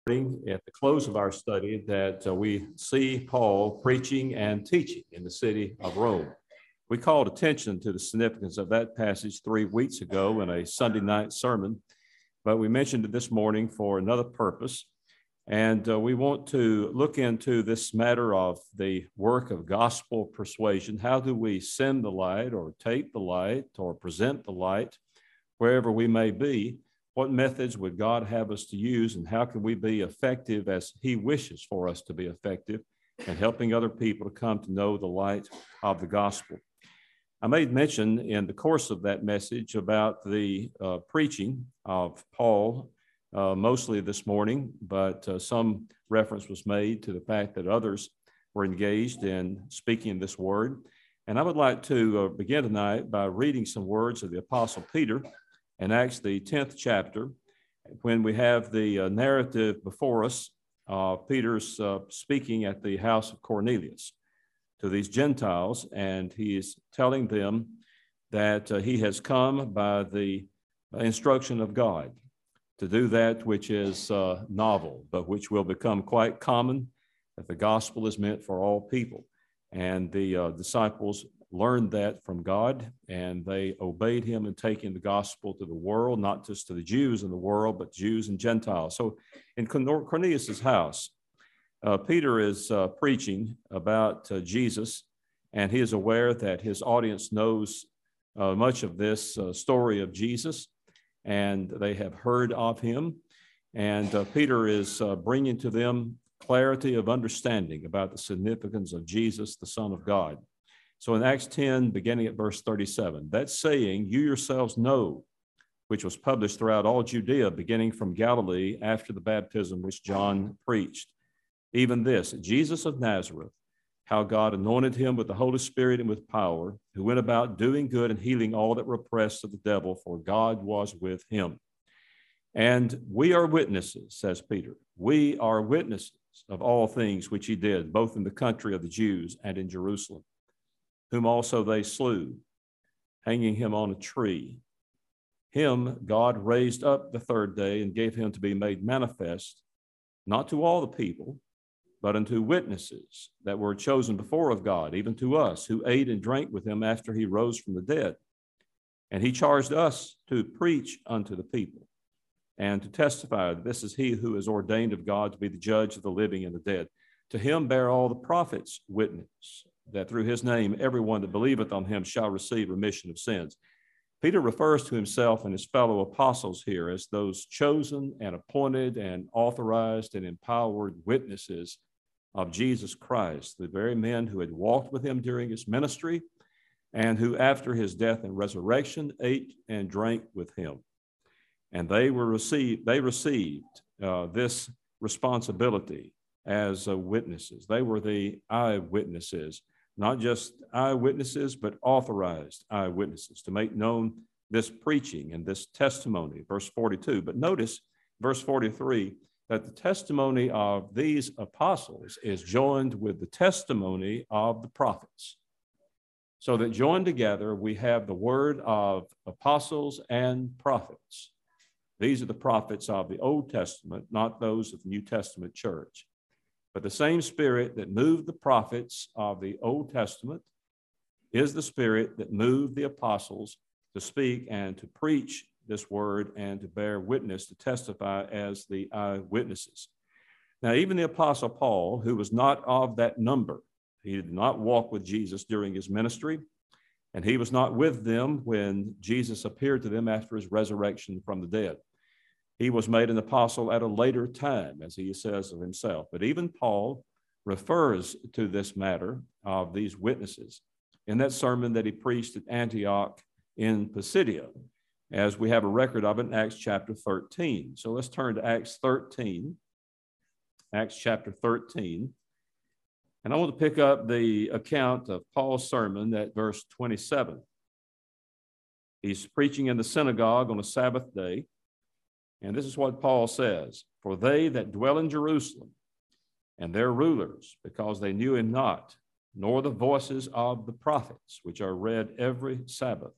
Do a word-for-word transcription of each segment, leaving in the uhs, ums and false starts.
At the close of our study that uh, we see Paul preaching and teaching in the city of Rome. We called attention to the significance of that passage three weeks ago in a Sunday night sermon, but we mentioned it this morning for another purpose. And uh, we want to look into this matter of the work of gospel persuasion. How do we send the light or take the light or present the light wherever we may be? What methods would God have us to use, and how can we be effective as He wishes for us to be effective in helping other people to come to know the light of the gospel? I made mention in the course of that message about the uh, preaching of Paul, uh, mostly this morning, but uh, some reference was made to the fact that others were engaged in speaking this word. And I would like to uh, begin tonight by reading some words of the Apostle Peter in Acts, the tenth chapter, when we have the uh, narrative before us, uh, Peter's uh, speaking at the house of Cornelius to these Gentiles, and he is telling them that uh, he has come by the instruction of God to do that which is uh, novel, but which will become quite common, that the gospel is meant for all people. And the uh, disciples learned that from God, and they obeyed him in taking the gospel to the world, not just to the Jews in the world, but Jews and Gentiles. So in Cornelius's house, uh, Peter is uh, preaching about uh, Jesus, and he is aware that his audience knows uh, much of this uh, story of Jesus, and they have heard of him. And uh, Peter is uh, bringing to them clarity of understanding about the significance of Jesus, the Son of God. So in Acts ten, beginning at verse thirty-seven, that saying, you yourselves know, which was published throughout all Judea, beginning from Galilee after the baptism which John preached. Even this, Jesus of Nazareth, how God anointed him with the Holy Spirit and with power, who went about doing good and healing all that were oppressed of the devil, for God was with him. And we are witnesses, says Peter. We are witnesses of all things which he did, both in the country of the Jews and in Jerusalem, whom also they slew, hanging him on a tree. Him God raised up the third day and gave him to be made manifest, not to all the people, but unto witnesses that were chosen before of God, even to us, who ate and drank with him after he rose from the dead. And he charged us to preach unto the people and to testify that this is he who is ordained of God to be the judge of the living and the dead. To him bear all the prophets witness, that through his name everyone that believeth on him shall receive remission of sins. Peter refers to himself and his fellow apostles here as those chosen and appointed and authorized and empowered witnesses of Jesus Christ, the very men who had walked with him during his ministry and who after his death and resurrection ate and drank with him. And they were received, they received uh, this responsibility as uh, witnesses. They were the eyewitnesses, not just eyewitnesses, but authorized eyewitnesses to make known this preaching and this testimony, verse forty-two. But notice verse forty-three, that the testimony of these apostles is joined with the testimony of the prophets. So that joined together, we have the word of apostles and prophets. These are the prophets of the Old Testament, not those of the New Testament church. But the same Spirit that moved the prophets of the Old Testament is the Spirit that moved the apostles to speak and to preach this word and to bear witness, to testify as the eyewitnesses. Now, even the Apostle Paul, who was not of that number, he did not walk with Jesus during his ministry, and he was not with them when Jesus appeared to them after his resurrection from the dead. He was made an apostle at a later time, as he says of himself. But even Paul refers to this matter of these witnesses in that sermon that he preached at Antioch in Pisidia, as we have a record of it in Acts chapter thirteen. So let's turn to Acts thirteen, Acts chapter thirteen. And I want to pick up the account of Paul's sermon at verse twenty-seven. He's preaching in the synagogue on a Sabbath day. And this is what Paul says, for they that dwell in Jerusalem and their rulers, because they knew him not, nor the voices of the prophets, which are read every Sabbath,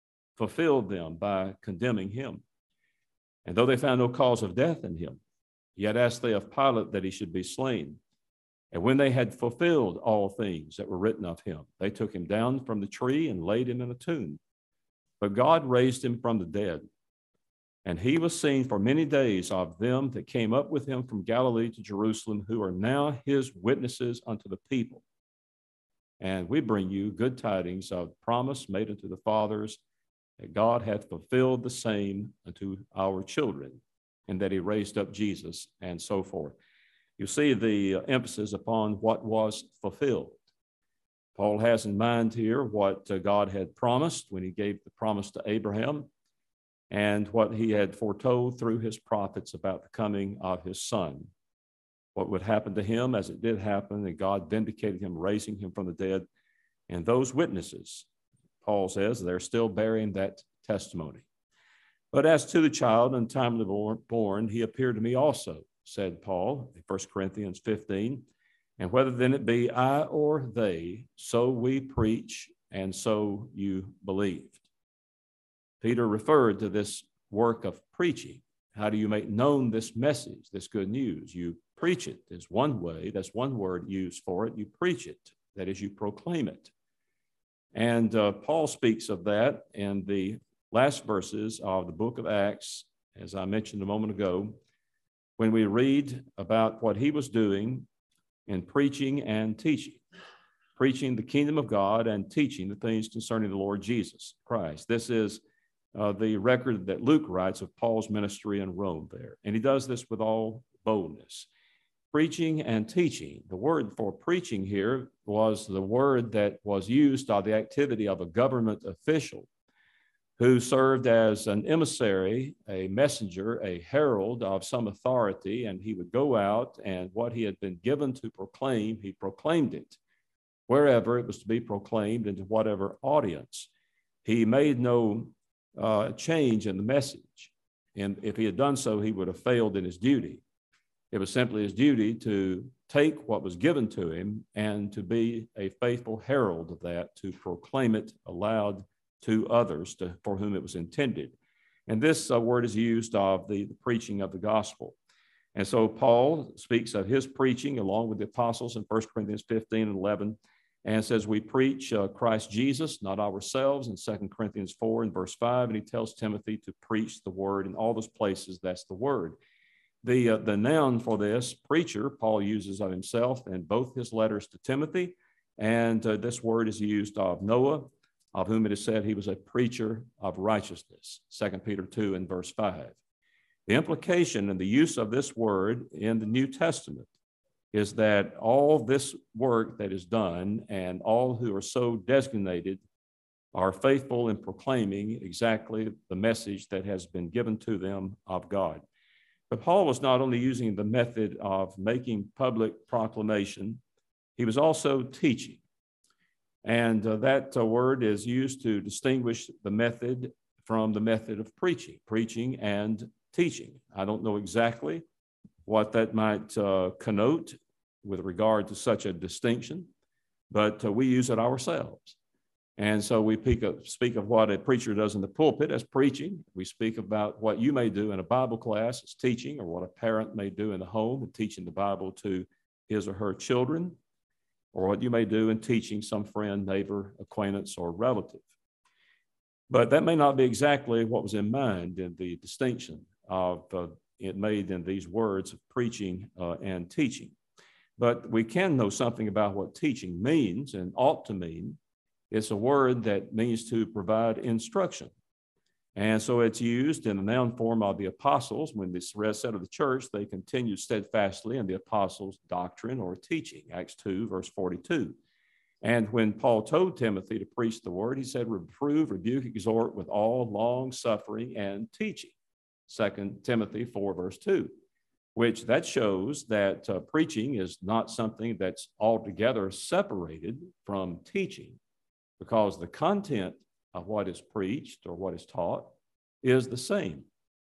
fulfilled them by condemning him. And though they found no cause of death in him, Yet asked they of Pilate that he should be slain. And when they had fulfilled all things that were written of him, they took him down from the tree and laid him in a tomb. But God raised him from the dead. And he was seen for many days of them that came up with him from Galilee to Jerusalem, who are now his witnesses unto the people. And we bring you good tidings of promise made unto the fathers, that God hath fulfilled the same unto our children, and that he raised up Jesus, and so forth. You see the emphasis upon what was fulfilled. Paul has in mind here what God had promised when he gave the promise to Abraham, and what he had foretold through his prophets about the coming of his son. What would happen to him as it did happen, and God vindicated him, raising him from the dead. And those witnesses, Paul says, they're still bearing that testimony. But as to the child untimely born, he appeared to me also, said Paul in First Corinthians fifteen. And whether then it be I or they, so we preach, and so you believed. Peter referred to this work of preaching. How do you make known this message, this good news? You preach it. There's one way, that's one word used for it. You preach it. That is, you proclaim it. And uh, Paul speaks of that in the last verses of the book of Acts, as I mentioned a moment ago, when we read about what he was doing in preaching and teaching, preaching the kingdom of God and teaching the things concerning the Lord Jesus Christ. This is uh, the record that Luke writes of Paul's ministry in Rome there. And he does this with all boldness. Preaching and teaching. The word for preaching here was the word that was used of the activity of a government official who served as an emissary, a messenger, a herald of some authority, and he would go out, and what he had been given to proclaim, he proclaimed it wherever it was to be proclaimed and to whatever audience. He made no uh, change in the message, and if he had done so, he would have failed in his duty. It was simply his duty to take what was given to him and to be a faithful herald of that, to proclaim it aloud to others to, for whom it was intended. And this uh, word is used of the, the preaching of the gospel. And so Paul speaks of his preaching along with the apostles in First Corinthians fifteen and eleven, and says we preach uh, Christ Jesus, not ourselves, in Second Corinthians four and verse five, and he tells Timothy to preach the word in all those places. That's the word. The, uh, the noun for this, preacher, Paul uses of himself in both his letters to Timothy, and uh, this word is used of Noah, of whom it is said he was a preacher of righteousness, Second Peter two and verse five. The implication and the use of this word in the New Testament is that all this work that is done and all who are so designated are faithful in proclaiming exactly the message that has been given to them of God. But Paul was not only using the method of making public proclamation, he was also teaching. And uh, that uh, word is used to distinguish the method from the method of preaching, preaching and teaching. I don't know exactly what that might uh, connote with regard to such a distinction, but uh, we use it ourselves. And so we speak of, speak of what a preacher does in the pulpit as preaching. We speak about what you may do in a Bible class as teaching, or what a parent may do in the home and teaching the Bible to his or her children, or what you may do in teaching some friend, neighbor, acquaintance, or relative. But that may not be exactly what was in mind in the distinction of uh, it made in these words of preaching uh, and teaching. But we can know something about what teaching means and ought to mean. It's a word that means to provide instruction. And so it's used in the noun form of the apostles. When the rest said of the church, they continued steadfastly in the apostles' doctrine or teaching, Acts two, verse forty-two. And when Paul told Timothy to preach the word, he said, reprove, rebuke, exhort with all long suffering and teaching, Second Timothy four, verse two, which that shows that uh, preaching is not something that's altogether separated from teaching, because the content of what is preached or what is taught is the same.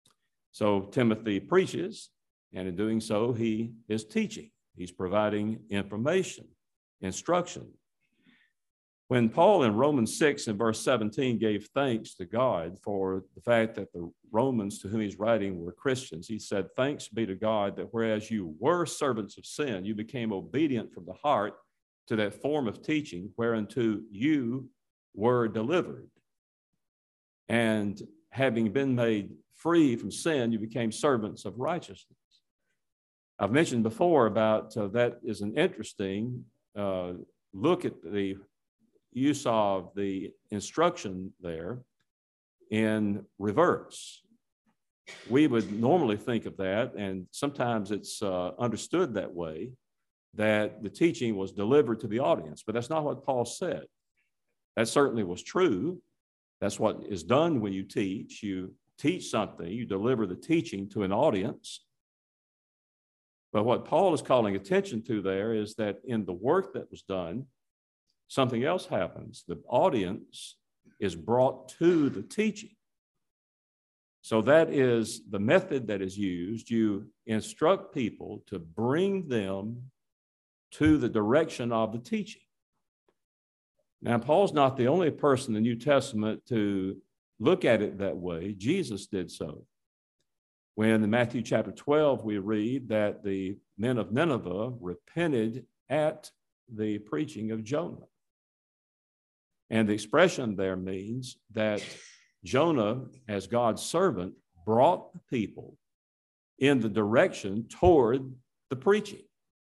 So Timothy preaches, and in doing so, he is teaching. He's providing information, instruction. When Paul in Romans six and verse seventeen gave thanks to God for the fact that the Romans to whom he's writing were Christians, he said, "Thanks be to God that whereas you were servants of sin, you became obedient from the heart to that form of teaching whereunto you were delivered. And having been made free from sin, you became servants of righteousness." I've mentioned before about uh, that is an interesting uh, look at the use of the instruction there in reverse. We would normally think of that, and sometimes it's uh, understood that way, that the teaching was delivered to the audience, but that's not what Paul said. That certainly was true. That's what is done when you teach. You teach something, you deliver the teaching to an audience. But what Paul is calling attention to there is that in the work that was done, something else happens. The audience is brought to the teaching. So that is the method that is used. You instruct people to bring them to the direction of the teaching. Now, Paul's not the only person in the New Testament to look at it that way. Jesus did so. When in Matthew chapter twelve, we read that the men of Nineveh repented at the preaching of Jonah. And the expression there means that Jonah, as God's servant, brought the people in the direction toward the preaching.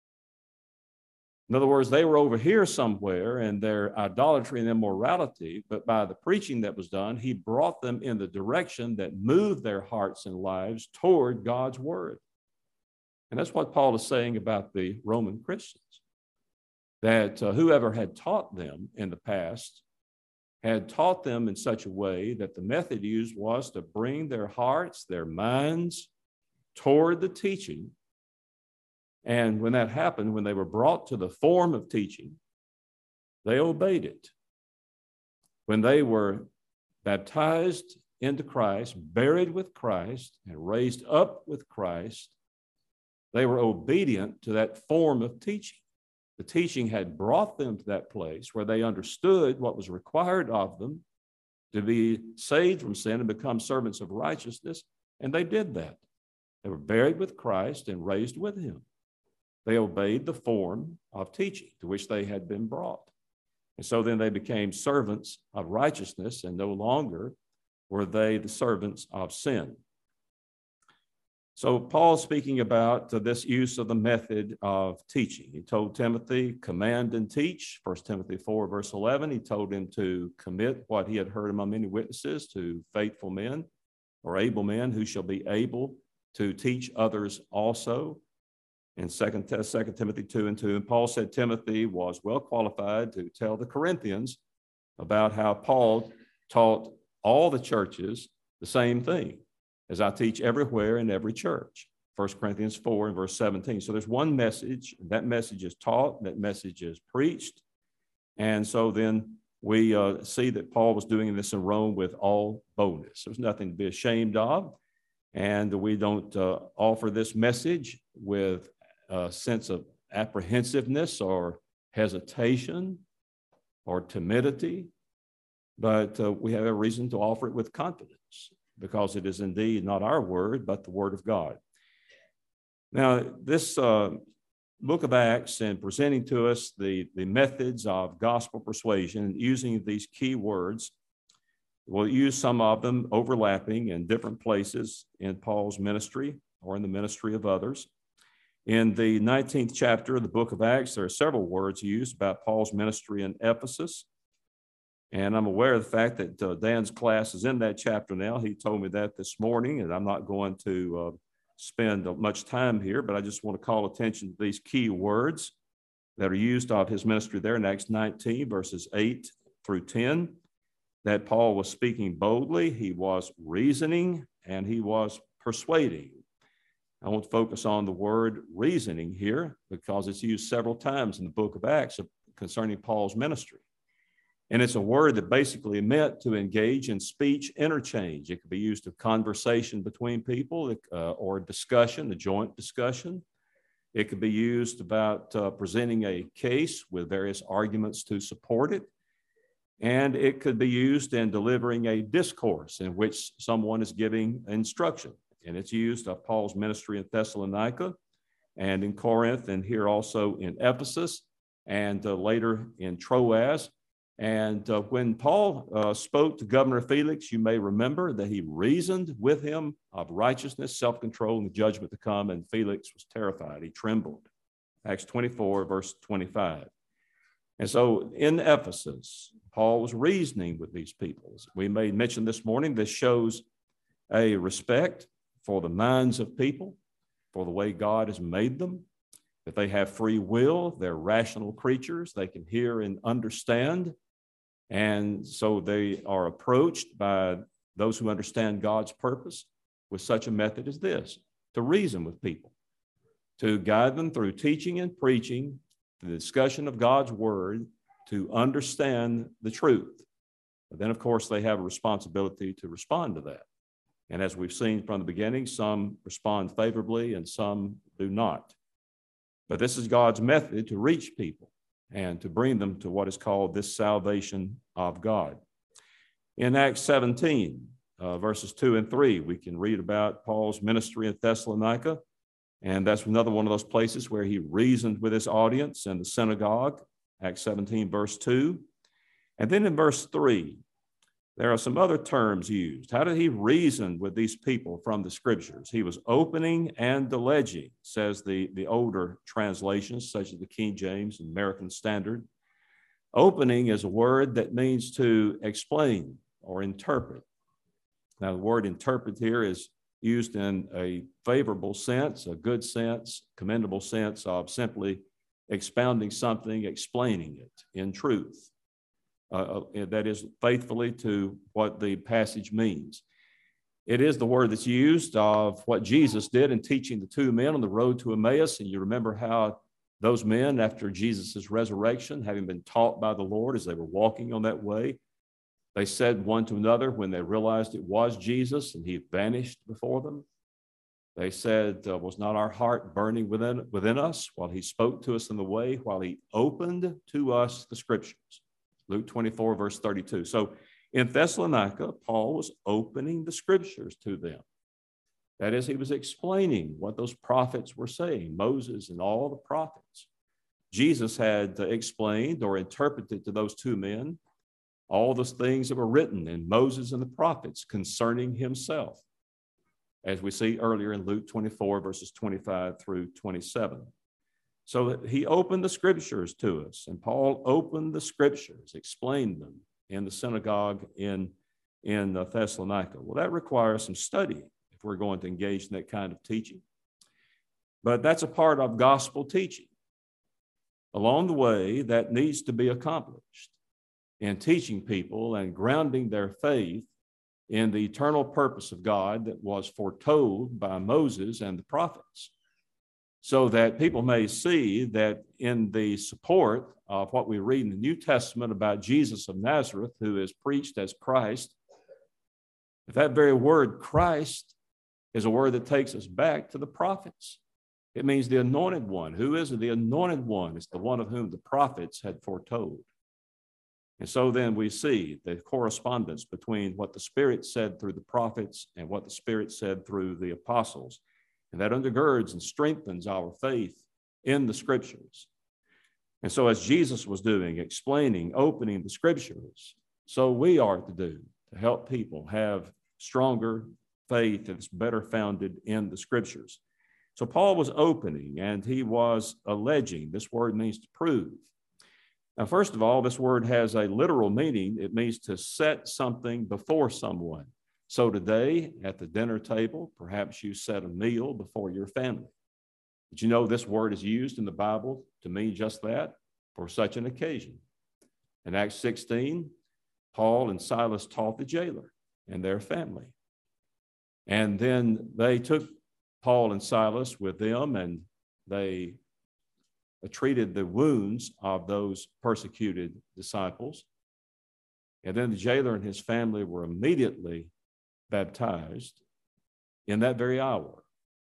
In other words, they were over here somewhere in their idolatry and immorality, but by the preaching that was done, he brought them in the direction that moved their hearts and lives toward God's word. And that's what Paul is saying about the Roman Christians, that uh, whoever had taught them in the past had taught them in such a way that the method used was to bring their hearts, their minds toward the teaching. And when that happened, when they were brought to the form of teaching, they obeyed it. When they were baptized into Christ, buried with Christ, and raised up with Christ, they were obedient to that form of teaching. The teaching had brought them to that place where they understood what was required of them to be saved from sin and become servants of righteousness, and they did that. They were buried with Christ and raised with him. They obeyed the form of teaching to which they had been brought. And so then they became servants of righteousness, and no longer were they the servants of sin. So Paul's speaking about uh, this use of the method of teaching. He told Timothy, command and teach, First Timothy four, verse eleven. He told him to commit what he had heard among many witnesses to faithful men or able men who shall be able to teach others also. In Second Timothy two and two, and Paul said Timothy was well qualified to tell the Corinthians about how Paul taught all the churches the same thing, as I teach everywhere in every church. First Corinthians four and verse seventeen. So there's one message, that message is taught, that message is preached. And so then we uh, see that Paul was doing this in Rome with all boldness. There's nothing to be ashamed of. And we don't uh, offer this message with a sense of apprehensiveness or hesitation or timidity, but uh, we have a reason to offer it with confidence, because it is indeed not our word, but the word of God. Now, this uh, book of Acts, and presenting to us the, the methods of gospel persuasion, using these key words, we'll use some of them overlapping in different places in Paul's ministry or in the ministry of others. In the nineteenth chapter of the book of Acts, there are several words used about Paul's ministry in Ephesus. And I'm aware of the fact that uh, Dan's class is in that chapter now. He told me that this morning, and I'm not going to uh, spend much time here, but I just want to call attention to these key words that are used of his ministry there in Acts nineteen, verses eight through ten, that Paul was speaking boldly, he was reasoning, and he was persuading. I want to focus on the word reasoning here because it's used several times in the book of Acts concerning Paul's ministry. And it's a word that basically meant to engage in speech interchange. It could be used of conversation between people uh, or discussion, a joint discussion. It could be used about uh, presenting a case with various arguments to support it. And it could be used in delivering a discourse in which someone is giving instruction. And it's used of Paul's ministry in Thessalonica and in Corinth, and here also in Ephesus, and uh, later in Troas. And uh, when Paul uh, spoke to Governor Felix, you may remember that he reasoned with him of righteousness, self-control, and the judgment to come, and Felix was terrified. He trembled. Acts twenty-four, verse twenty-five. And so in Ephesus, Paul was reasoning with these people. As we may mention this morning, this shows a respect for the minds of people, for the way God has made them, that they have free will, they're rational creatures, they can hear and understand. And so they are approached by those who understand God's purpose with such a method as this, to reason with people, to guide them through teaching and preaching, the discussion of God's word, to understand the truth. But then, of course, they have a responsibility to respond to that. And as we've seen from the beginning, some respond favorably and some do not. But this is God's method to reach people and to bring them to what is called this salvation of God. In Acts seventeen, uh, verses two and three, we can read about Paul's ministry in Thessalonica. And that's another one of those places where he reasoned with his audience in the synagogue, Acts seventeen, verse two. And then in verse three, there are some other terms used. How did he reason with these people from the scriptures? He was opening and alleging, says the, the older translations, such as the King James and American Standard. Opening is a word that means to explain or interpret. Now, the word interpret here is used in a favorable sense, a good sense, commendable sense of simply expounding something, explaining it in truth. Uh, that is faithfully to what the passage means. It is the word that's used of what Jesus did in teaching the two men on the road to Emmaus. And you remember how those men, after Jesus' resurrection, having been taught by the Lord as they were walking on that way, they said one to another when they realized it was Jesus and he vanished before them. They said, uh, was not our heart burning within, within us while he spoke to us in the way, while he opened to us the scriptures? Luke twenty-four, verse thirty-two. So in Thessalonica, Paul was opening the scriptures to them. That is, he was explaining what those prophets were saying, Moses and all the prophets. Jesus had explained or interpreted to those two men all those things that were written in Moses and the prophets concerning himself, as we see earlier in Luke twenty-four, verses twenty-five through twenty-seven. So that he opened the scriptures to us, and Paul opened the scriptures, explained them in the synagogue in, in Thessalonica. Well, that requires some study if we're going to engage in that kind of teaching. But that's a part of gospel teaching. Along the way, that needs to be accomplished in teaching people and grounding their faith in the eternal purpose of God that was foretold by Moses and the prophets, so that people may see that in the support of what we read in the New Testament about Jesus of Nazareth, who is preached as Christ, if that very word Christ is a word that takes us back to the prophets. It means the anointed one. Who is it? The anointed one is the one of whom the prophets had foretold. And so then we see the correspondence between what the Spirit said through the prophets and what the Spirit said through the apostles. And that undergirds and strengthens our faith in the scriptures. And so as Jesus was doing, explaining, opening the scriptures, so we are to do to help people have stronger faith that's better founded in the scriptures. So Paul was opening and he was alleging. This word means to prove. Now, first of all, this word has a literal meaning. It means to set something before someone. So today at the dinner table, perhaps you set a meal before your family. Did you know this word is used in the Bible to mean just that, for such an occasion? In Acts sixteen, Paul and Silas taught the jailer and their family. And then they took Paul and Silas with them and they treated the wounds of those persecuted disciples. And then the jailer and his family were immediately baptized in that very hour,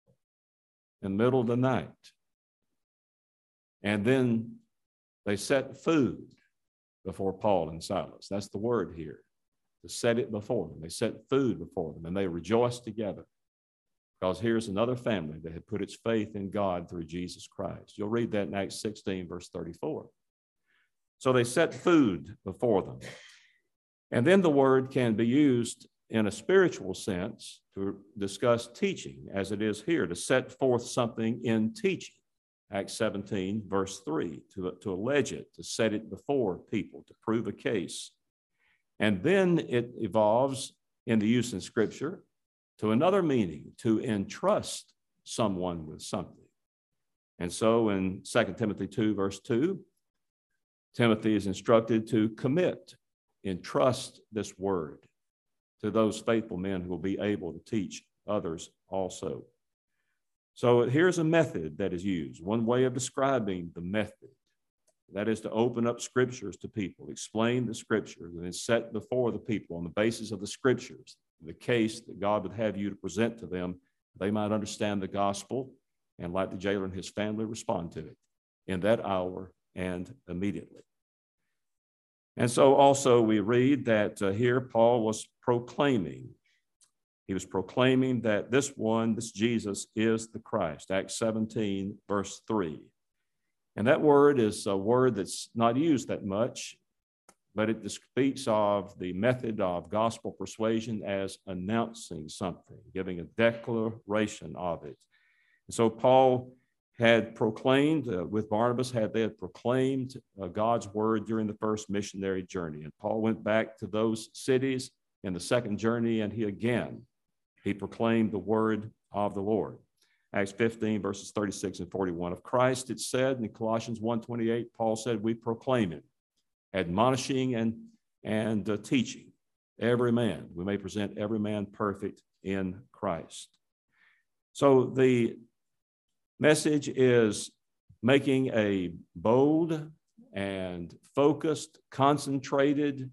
in the middle of the night. And then they set food before Paul and Silas. That's the word here, to set it before them. They set food before them, and they rejoiced together. Because here's another family that had put its faith in God through Jesus Christ. You'll read that in Acts sixteen, verse thirty-four. So they set food before them. And then the word can be used in a spiritual sense to discuss teaching, as it is here, to set forth something in teaching. Acts seventeen, verse three, to, to allege it, to set it before people, to prove a case. And then it evolves in the use in Scripture to another meaning, to entrust someone with something. And so in Second Timothy two, verse two, Timothy is instructed to commit, entrust this word to those faithful men who will be able to teach others also. So here's a method that is used, one way of describing the method. That is to open up scriptures to people, explain the scriptures, and then set before the people on the basis of the scriptures, the case that God would have you to present to them. They might understand the gospel and, like the jailer and his family, respond to it in that hour and immediately. And so also we read that uh, here Paul was proclaiming. He was proclaiming that this one, this Jesus, is the Christ. Acts seventeen, verse three. And that word is a word that's not used that much, but it speaks of the method of gospel persuasion as announcing something, giving a declaration of it. And so Paul had proclaimed, uh, with Barnabas, had they had proclaimed uh, God's word during the first missionary journey. And Paul went back to those cities in the second journey, and he again, he proclaimed the word of the Lord. Acts fifteen, verses thirty-six and forty-one. Of Christ, it said in Colossians one twenty-eight, Paul said, we proclaim it, admonishing and, and uh, teaching every man. We may present every man perfect in Christ. So the message is making a bold and focused, concentrated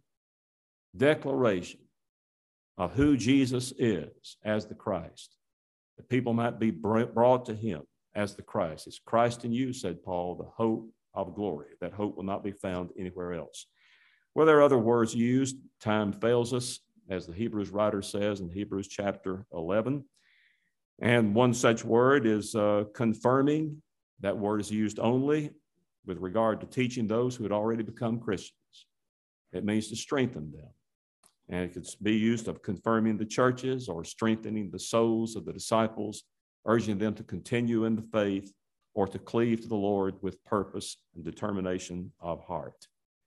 declaration of who Jesus is as the Christ, that people might be brought to him as the Christ. It's Christ in you, said Paul, the hope of glory. That hope will not be found anywhere else. Well, there are other words used. Time fails us, as the Hebrews writer says in Hebrews chapter eleven. And one such word is uh, confirming. That word is used only with regard to teaching those who had already become Christians. It means to strengthen them. And it could be used of confirming the churches or strengthening the souls of the disciples, urging them to continue in the faith or to cleave to the Lord with purpose and determination of heart.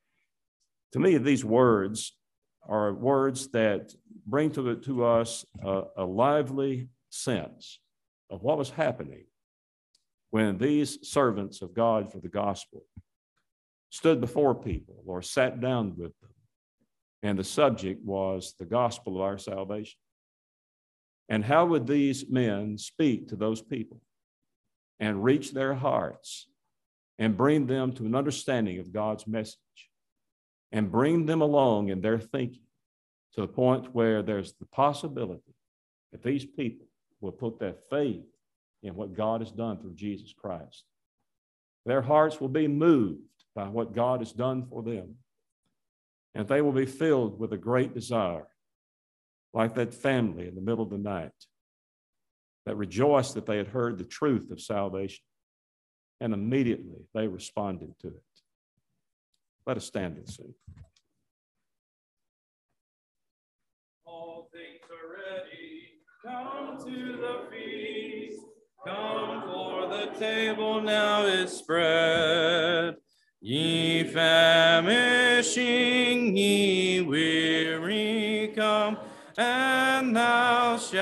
To me, these words are words that bring to, to us a, a lively sense of what was happening when these servants of God for the gospel stood before people or sat down with them. And the subject was the gospel of our salvation. And how would these men speak to those people and reach their hearts and bring them to an understanding of God's message and bring them along in their thinking to the point where there's the possibility that these people will put their faith in what God has done through Jesus Christ. Their hearts will be moved by what God has done for them. And they will be filled with a great desire, like that family in the middle of the night that rejoiced that they had heard the truth of salvation. And immediately they responded to it. Let us stand and sing. All things are ready. Come to the feast. Come, for the table now is spread. Ye famishing, ye weary, come, and thou shalt